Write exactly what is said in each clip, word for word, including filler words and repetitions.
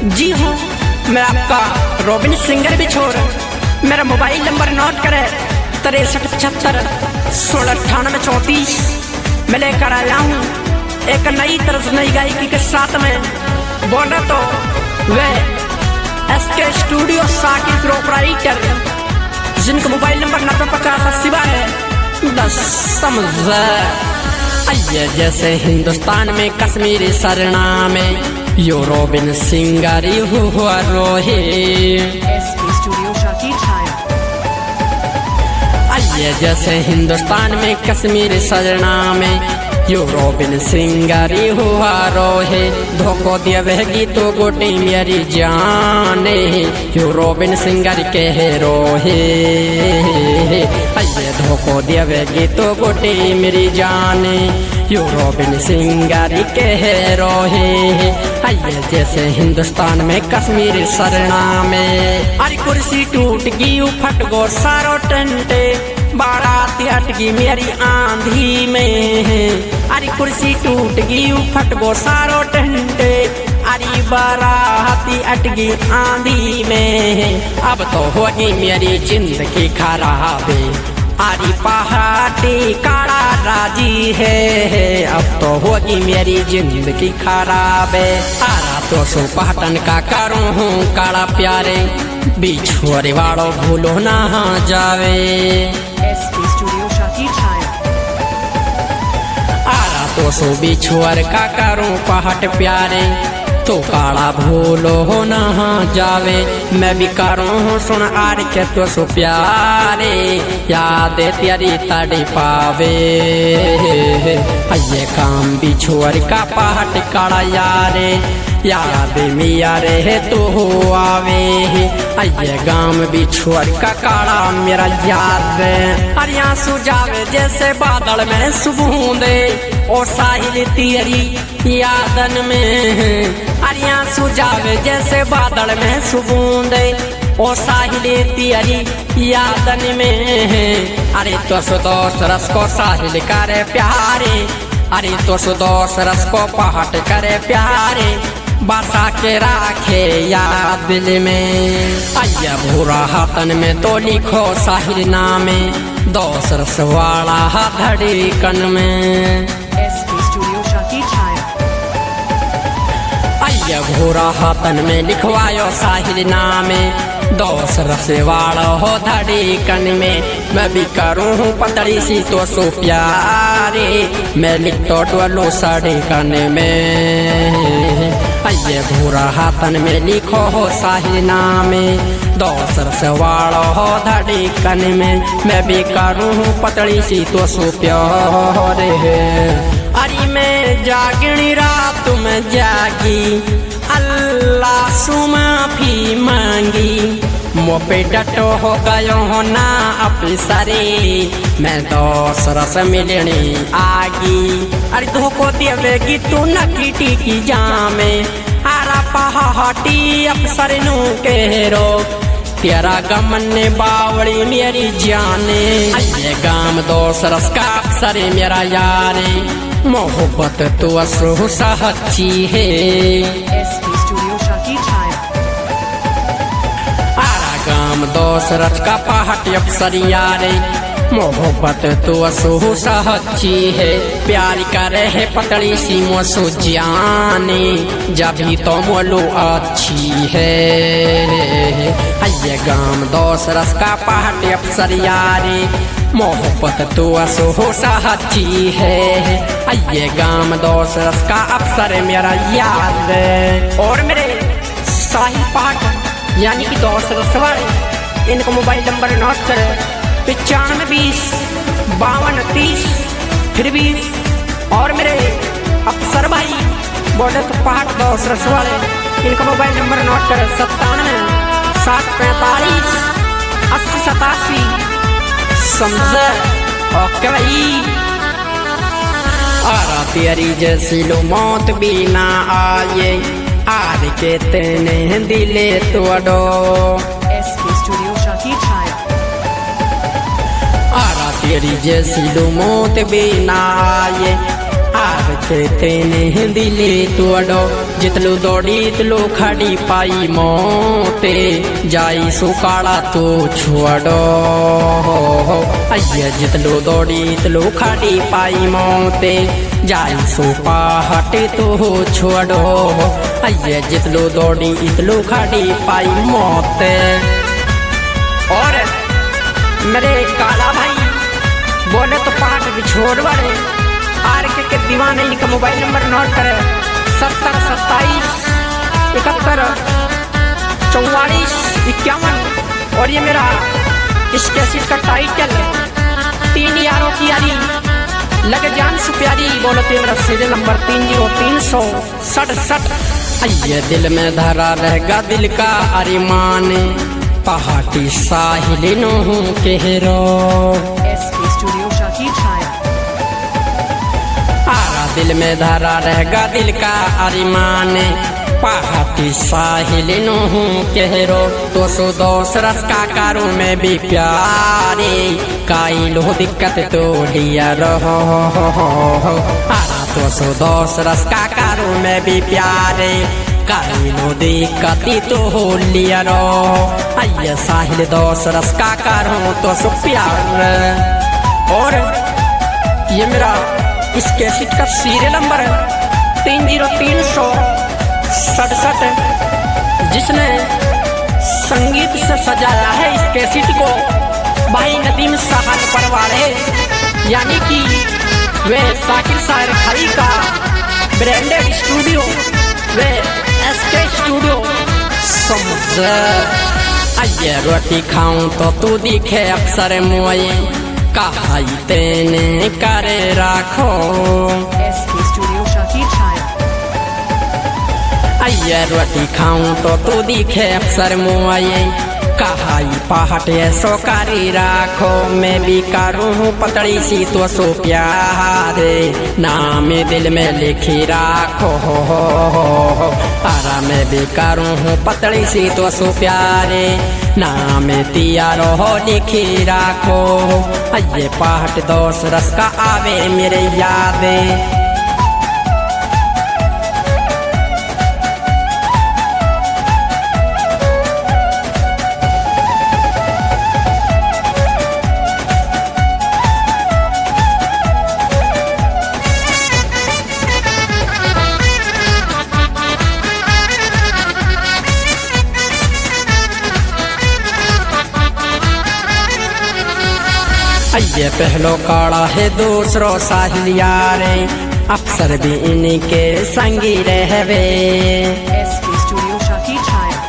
जी हाँ, मैं आपका रॉबिन सिंगर बिछोर। मेरा मोबाइल नंबर नोट करे तिरसठ पचहत्तर सोलह अट्ठानवे चौंतीस। मैं लेकर आया हूँ एक नई तरज नई गायकी के साथ में। बोले तो वे S K studio Saqib proprietor, जिनका मोबाइल नंबर नब्बे पचास अस्सी है दस समझ। आइए जैसे हिंदुस्तान में कश्मीरी सरना में यो रॉबिन सिंगर हुआ रोहे। एसके स्टूडियो शाकिब छाया। आइए जैसे हिंदुस्तान में कश्मीरी सरना में यो रॉबिन सिंगर हुआ रोहे। धोखो दिया वह गीतो गोटी मेरी जाने, यो रॉबिन सिंगर कह रोहे। आइए धोखो दिया वह गीतो गोटी मेरी जाने, यो रॉबिन सिंगर कह रोहे। आइए जैसे हिंदुस्तान में कश्मीर सरना में। अरे कुर्सी टूट गई फट गो सारो टंटे, बाराती अटकी मेरी आंधी में। अरे कुर्सी टूट गई फट गो सारो टंटे, अरे बाराती अटकी आंधी में। अब तो होगी मेरी जिंदगी खराब, आरी पहाड़ी काड़ा राजी है। अब तो होगी मेरी जिंदगी खराब। आरा तो सो पहटन का करूँ हूँ काड़ा प्यारे, बिछुआरे वालों भूलो ना जावे। एसके स्टूडियो शाकिब छाया। आरा तो सो बिछुआर का करूँ पहट प्यारे, तो काड़ा भूलो हो ना जावे। मैं भी करूँ हूँ सुन आर के तो सो प्यारे, याद तेरी तड़ी पावे। ये काम बिछुआर का पहट काड़ा यारे, याद मिया रे तो हो आवे। ये गाम बिछुआर का काड़ा मेरा याद। अरे आंसू जावे जैसे बादल में सुबूंदे, और साहिल तेरी यादन में। अरे आंसू जावे जैसे बादल में सुबूंदे, और साहिल तेरी यादन में। अरे तो सुदोष रस को साहिल करे प्यारे, अरे तो सुदोष रस को पहट करे प्यारे, बसा के राखे याद दिल में। आया भूरा हाथन में तो लिखो साहिल नामे, दोस रस वाला धड़ी कन में। एसके स्टूडियो शाकिब छाया। आया भूरा हाथन में लिखवायो साहिल नामे, दोस रस वाला हो धड़ी कन में। मैं भी करूँ हूँ पतड़ी सी तो सो प्यारे, मैं लिख तो डोलो साड़ी कन में। आइए भूरा हाथन में लिखो हो साहिल नामे, दोस रस वाला हो धड़ी कन में। मैं भी करूँ हूँ पतड़ी सी तो सो प्यारे। अरे मैं जागनी रात में जागी, अल्लाह सु माफी मांगी। मोपे डटो हो गयो हो ना अफसरे, मैं दोस रस मिलने आगी। अरे धोखो देवेगी तू नकीटी की जामे, आरा पहाटी अफसर नू केरो, तेरा गमन ने बावड़ी मेरी जाने। ये गाम दोस रस का अफसर मेरा यारे, मोहब्बत तो असु सच्ची है। एसके स्टूडियो शाकिब छाया। आरा गाम दोस रस का पहाट अफसर यारे, मोहब्बत तो असु सच्ची है। प्यार करे है पतली सी मोसु जाने, जभी तो मोलू अच्छी है। ये गाम दोस रस का पहाट अफसर यारे, मोहब्बत तो असो सच्ची है। ये गाम दोस रस का अफसर मेरा याद। और मेरे साहिल पहाट यानी कि दोस रस वाले, इनका मोबाइल नंबर नोट कर पचानवे बीस बावन तीस फिर बीस। और मेरे अफसर भाई बोले तो पहाट दोस रस वाले, इनका मोबाइल नंबर नोट कर सत्तानवे सात पैंतालीस अस्सी सतासी। समझे? ओके भाई। आरा तेरी जैसी लो मौत भी ना आए, आर के तेने दिले तोड़ो। एसके स्टूडियो शाकिब छाया। आरा तेरी जैसी लो मौत भी ना आए, आग के तेने दिले तोड़ो जितलो दौड़ी इतलो खड़ी पाई मोते जाई सुकाड़ा तो छोड़ो अय्या जितलो दौड़ी इतलो खड़ी पाई मोते जाई सुपा हटे तो छोड़ो अय्या जितलो दौड़ी इतलो खड़ी पाई मोते। और मेरे काला भाई बोले तो पाठ भी छोड़ बड़े आर के, के दीवाने इनका मोबाइल नंबर नोट करे सत्तर सत्ताईस इकहत्तर चौवालीस इक्यावन। और ये मेरा इस कैसेट का टाइटल तीन यारों की यारी लगे जान से प्यारी बोलो तो मेरा सीरियल नंबर तीन जीरो तीन सौ सड़सठ। ये दिल में धरा रहेगा दिल का अरिमान पहाटी साहिल नो केहरो एसके स्टूडियो शाकी छाया। आरा दिल में धरा रहेगा दिल का अरिमान पहाटी साहिल नो केहरो दो सौ दस रस का कारो में भी प्यारे काई लो दिक्कत तो लिया रहो आरा दो सौ दस रस का कारो में भी प्यारे काई लो दिक्कत तो हो लिया रो आइए साहिल दस रस का कारो तो सो प्यार। और ये मेरा इस कैसेट का सीरियल नंबर है तीन जीरो तीन सौ सड़सठ जिसने संगीत से सजाया है इस कैसेट को भाई नदीम साहब परवारे यानी कि वे साकिर शायर खाई का ब्रांडेड स्टूडियो वे एसके स्टूडियो समझ। आइए रोटी खाऊं तो तू दिखे अक्सर मोए कहाई तेने करे राखो एसके स्टूडियो शाकी छाया। आइए रोटी खाऊं तो तू दिखे अक्सर मोए कहाई पहाट सोकारी राखो मैं भी करूँ पतड़ी सी तो सो प्यारे नाम दिल में लिखी राखो आरा मैं भी करूँ पतड़ी सी तो सो प्यारे नाम तिया रहो लिखी राखो अये पहाट दोस रस का आवे मेरे यादे। ये पहलो काड़ा है दूसरो साहिल यारे अक्सर भी इनके संगी रहवे एसके स्टूडियो शाकी छाया।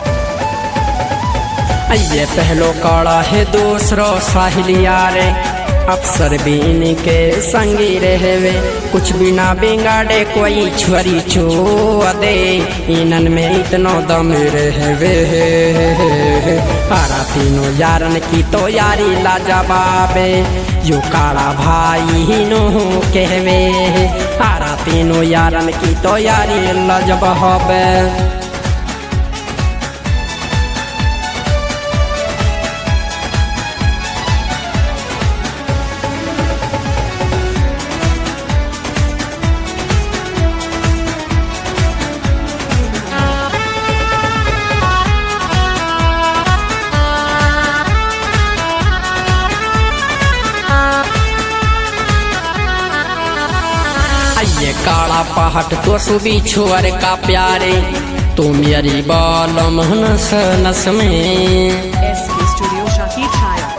ये पहलो काड़ा है दूसरो साहिल यारे अक्सर भी इनके संगी रहवे कुछ भी ना बिगाड़े कोई छुरी छो दे इनन में इतनो दम रहवे आरा तीनों यारन की तो यारी लाजवाबे यो काला भाई नो कहवे आरा तीनों यारन की तो यारी लाजवाबे। ये काला पहाट तो सुबी छोर का प्यारे तू मेरी बालम नस नस में एसके स्टूडियो शाकी छाया।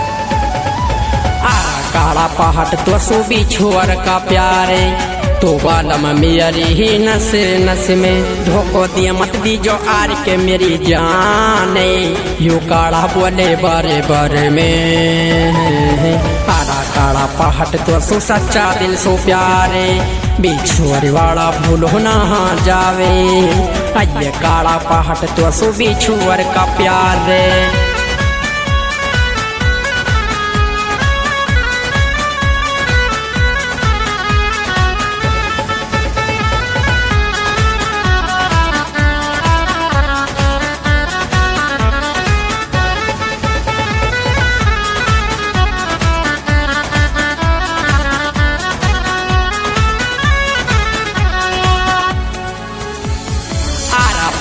आ काला पहाट तो सुबी छोर का प्यारे तो बालम मेरी ही नस नस में धोखो दिया मत दी जो आर के मेरी जाने यू काला बोले बारे बारे में आरा काला पहाट तो सो सच्चा दिल सो प्यारे बिछुअर वाला भूलो ना जावे अये काला पहाट तो सो बिछुअर का प्यारे।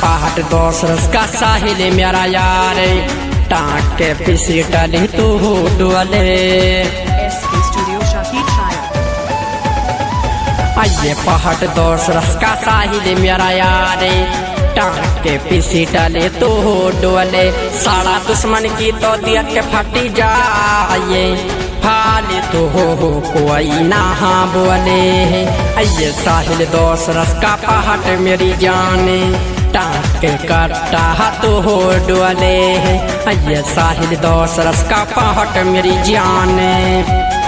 पहाट दोस रस का साहिल मेरा यार टाँग के पीछे टली तू डुअले S K Studio Shaki Chaya. आइए पहाट दोस रस का साहिल मेरा यार टाँग के पीछे टले तू डुअले सारा दुश्मन की तो दिया के फटी जाए फाली तो हो हो कोई ना हाँ बोले आइए साहिल दोस रस का पहाट मेरी जाने टाँग के कट्टा तो हो डुअले आइए साहिल दोस रस का पहाट मेरी जाने।